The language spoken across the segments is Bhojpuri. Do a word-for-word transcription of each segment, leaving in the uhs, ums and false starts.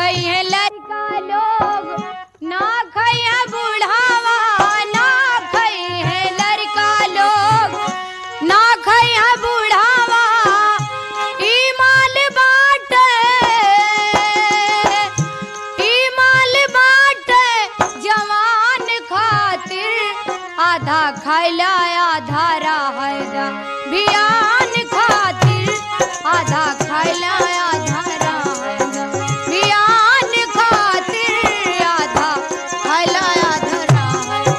खई है लड़का लोग, ना खई है बुढ़ावा, ना खई है लड़का लोग, ना खई है बुढ़ावा। ई माल बाटे, ई माल बाटे जवान खातिर, आधा खैला आधा रहेगा बियान खातिर, आधा खैला आधा रहेगा बियान खातिर, आधा खैला आधा रहेगा।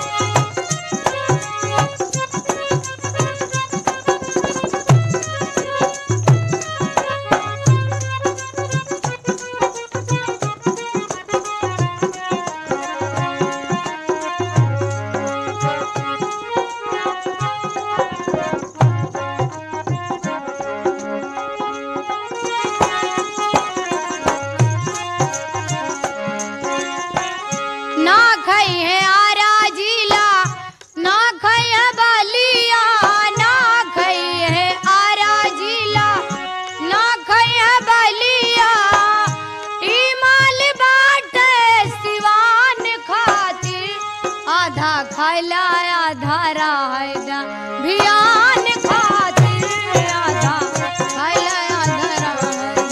ना खई है आरा जिला, ना खई है बलिया, ना खई है आरा जिला, ना खई है बलिया। ई माल बाटे सिवान खातिर, आधा खैला आधा रहेगा बियान खातिर, आधा खैला आधा रहेगा।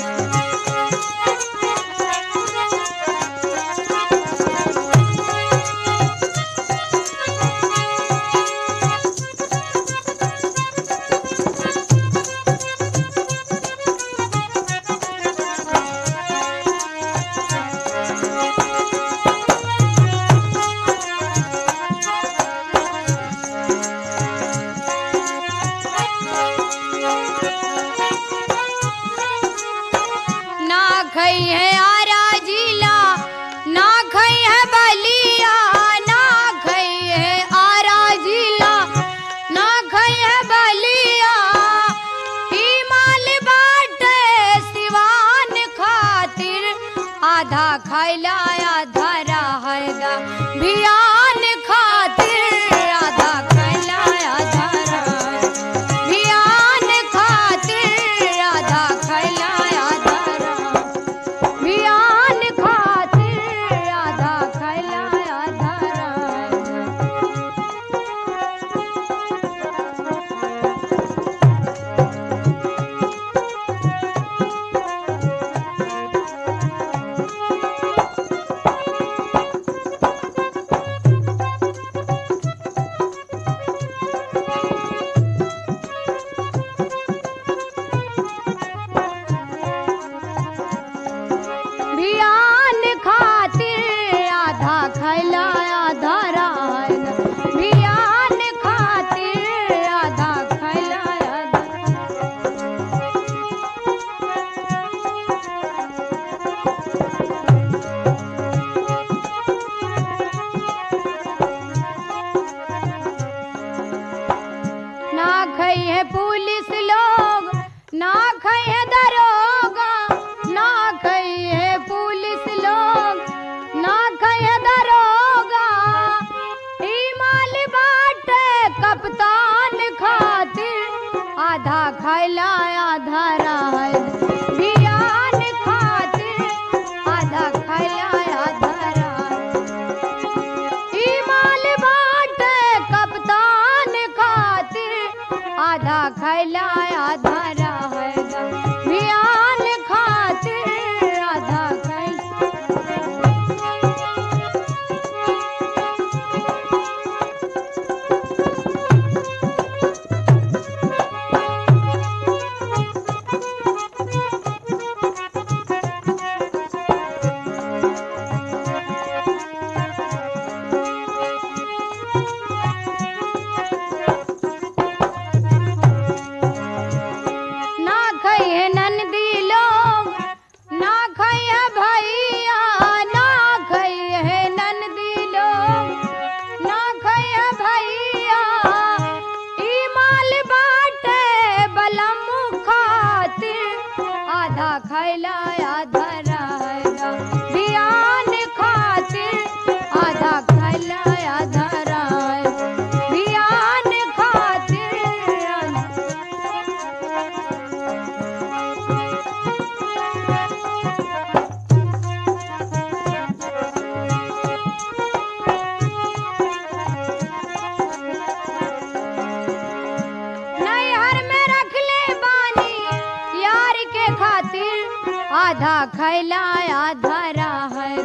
ना खई है आरा जिला, ना खई है बलिया, ना खई है आरा जिला, ना खई है बलिया। ई माल बाटे सिवान खातिर, आधा खैला आधा रहेगा बियान खातिर, आधा खैला आधा रहेगा बियान खातिर, आधा खैला आधा रहेगा बियान खातिर, आधा खैला आधा रहेगा। बियान खातिर, आधा खैला आधा रहेगा बियान खातिर, आधा खैला आधा ना खई है पुलिस लोग, ना खई है दरोगा, ना खई है पुलिस लोग, ना खई है दरोगा। ई माल बाटे कप्तान खातिर, आधा खैला आधा रहेगा बियान खातिर, आधा खैला आधा रहेगा। ई माल बाटे कप्तान खातिर, आधा खैला आधा रहेगा बियान खातिर, आधा खैला। ना खई है नंदी लोग, ना खई है भैया, ना खई है नंदी लोग, ना खई है भैया। ई माल बाटे बलम खातिर, आधा खैला आधा रहेगा बियान खातिर, आधा खैला आधा रहेगा बियान खातिर, आधा आधा खैला आधा रहा